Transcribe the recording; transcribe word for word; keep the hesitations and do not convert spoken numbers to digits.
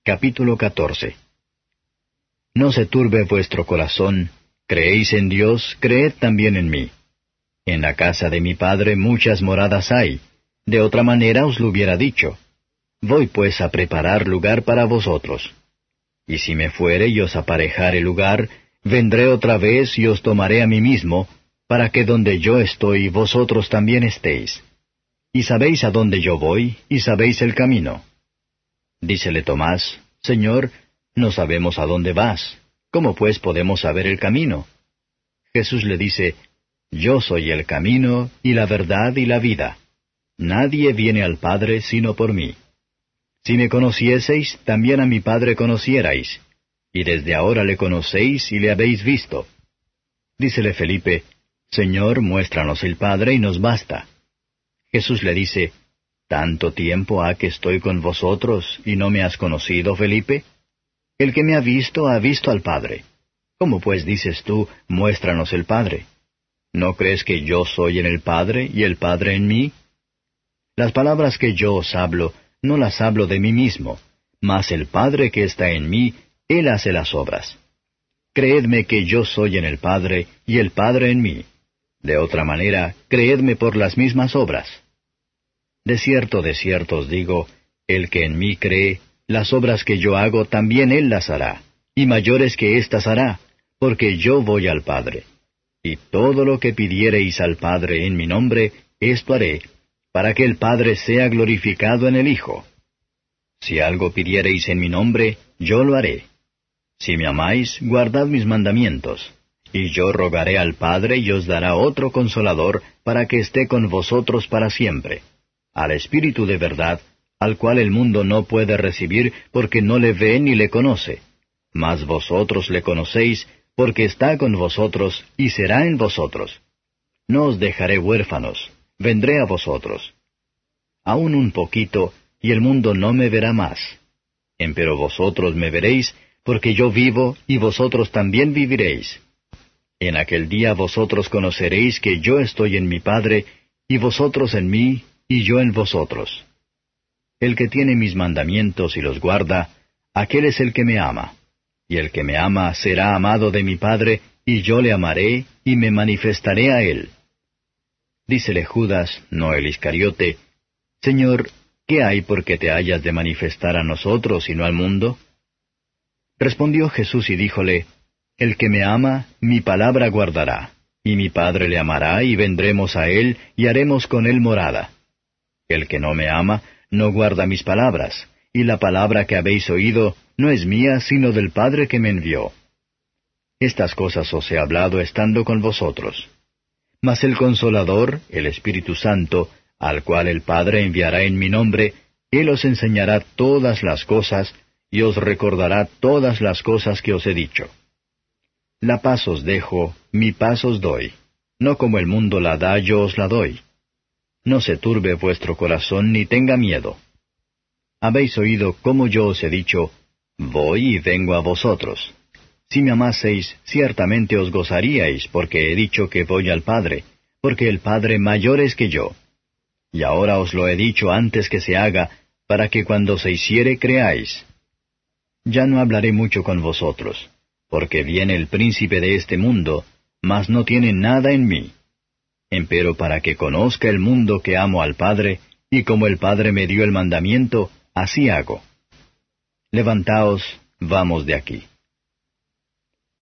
Capítulo catorce. No se turbe vuestro corazón, creéis en Dios, creed también en mí. En la casa de mi Padre muchas moradas hay, de otra manera os lo hubiera dicho. Voy pues a preparar lugar para vosotros. Y si me fuere y os aparejare lugar, vendré otra vez y os tomaré a mí mismo, para que donde yo estoy vosotros también estéis. Y sabéis a dónde yo voy, y sabéis el camino. Dícele Tomás, Señor, no sabemos a dónde vas. ¿Cómo pues podemos saber el camino? Jesús le dice, Yo soy el camino, y la verdad, y la vida. Nadie viene al Padre sino por mí. Si me conocieseis, también a mi Padre conocierais, y desde ahora le conocéis y le habéis visto. Dícele Felipe, Señor, muéstranos el Padre y nos basta. Jesús le dice, ¿Tanto tiempo ha que estoy con vosotros, y no me has conocido, Felipe? El que me ha visto, ha visto al Padre. ¿Cómo pues dices tú, muéstranos el Padre? ¿No crees que yo soy en el Padre, y el Padre en mí? Las palabras que yo os hablo, no las hablo de mí mismo, mas el Padre que está en mí, Él hace las obras. Creedme que yo soy en el Padre, y el Padre en mí. De otra manera, creedme por las mismas obras. De cierto, de cierto os digo, el que en mí cree, las obras que yo hago también él las hará, y mayores que éstas hará, porque yo voy al Padre. Y todo lo que pidiereis al Padre en mi nombre, esto haré, para que el Padre sea glorificado en el Hijo. Si algo pidiereis en mi nombre, yo lo haré. Si me amáis, guardad mis mandamientos. Y yo rogaré al Padre y os dará otro Consolador, para que esté con vosotros para siempre, al Espíritu de verdad, al cual el mundo no puede recibir porque no le ve ni le conoce. Mas vosotros le conocéis, porque está con vosotros y será en vosotros. No os dejaré huérfanos, vendré a vosotros. Aún un poquito, y el mundo no me verá más. Empero vosotros me veréis, porque yo vivo, y vosotros también viviréis. En aquel día vosotros conoceréis que yo estoy en mi Padre, y vosotros en mí, y yo en vosotros. El que tiene mis mandamientos y los guarda, aquel es el que me ama. Y el que me ama será amado de mi Padre, y yo le amaré, y me manifestaré a él. Dícele Judas, no el Iscariote, Señor, ¿qué hay por que te hayas de manifestar a nosotros y no al mundo? Respondió Jesús y díjole, El que me ama, mi palabra guardará, y mi Padre le amará, y vendremos a él, y haremos con él morada. El que no me ama, no guarda mis palabras, y la palabra que habéis oído no es mía, sino del Padre que me envió. Estas cosas os he hablado estando con vosotros. Mas el Consolador, el Espíritu Santo, al cual el Padre enviará en mi nombre, Él os enseñará todas las cosas, y os recordará todas las cosas que os he dicho. La paz os dejo, mi paz os doy. No como el mundo la da, yo os la doy. No se turbe vuestro corazón ni tenga miedo. Habéis oído cómo yo os he dicho, voy y vengo a vosotros. Si me amaseis, ciertamente os gozaríais, porque he dicho que voy al Padre, porque el Padre mayor es que yo. Y ahora os lo he dicho antes que se haga, para que cuando se hiciere creáis. Ya no hablaré mucho con vosotros, porque viene el príncipe de este mundo, mas no tiene nada en mí. Empero para que conozca el mundo que amo al Padre, y como el Padre me dio el mandamiento, así hago. Levantaos, vamos de aquí.